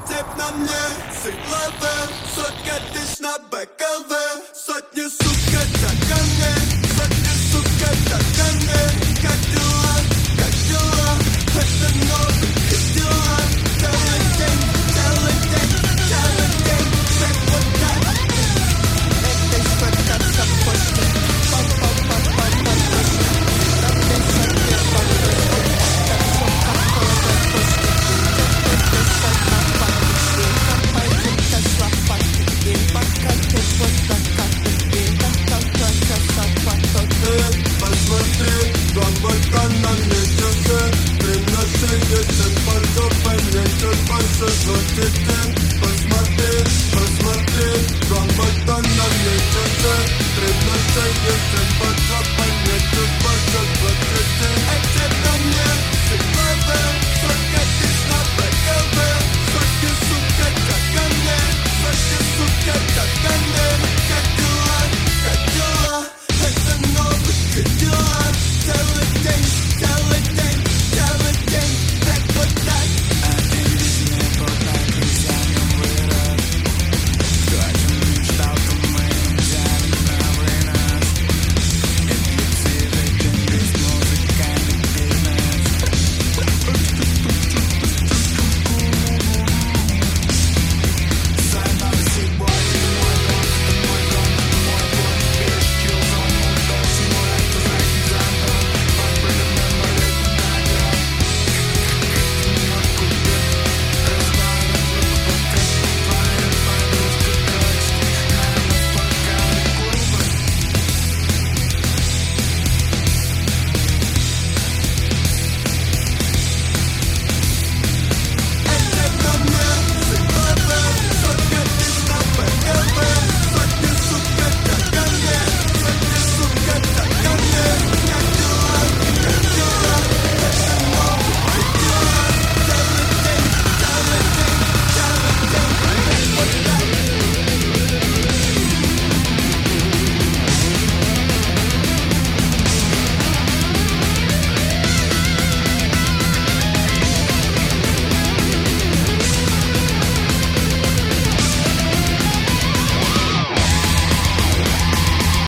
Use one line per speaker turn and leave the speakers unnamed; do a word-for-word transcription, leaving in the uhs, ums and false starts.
Цепь на мне с их головы, сотня тысяч на БКВ, сотни, сука, так ко мне, сотни, сука, так ко мне. Как дела, как дела, это новый дела. Целый день, целый день, целый день, всех вот так. Это испытаться после па-па-па-па-па-па. Там без сотни по-прежнему, так все какое-то после. Это сама по-прежнему, пойдем тесла по-прежнему. Покатит вот так, как ты, так как красота. Посмотри, глубоко на мне часы, приношение, цепь по жопе, мне чуть больше двадцати.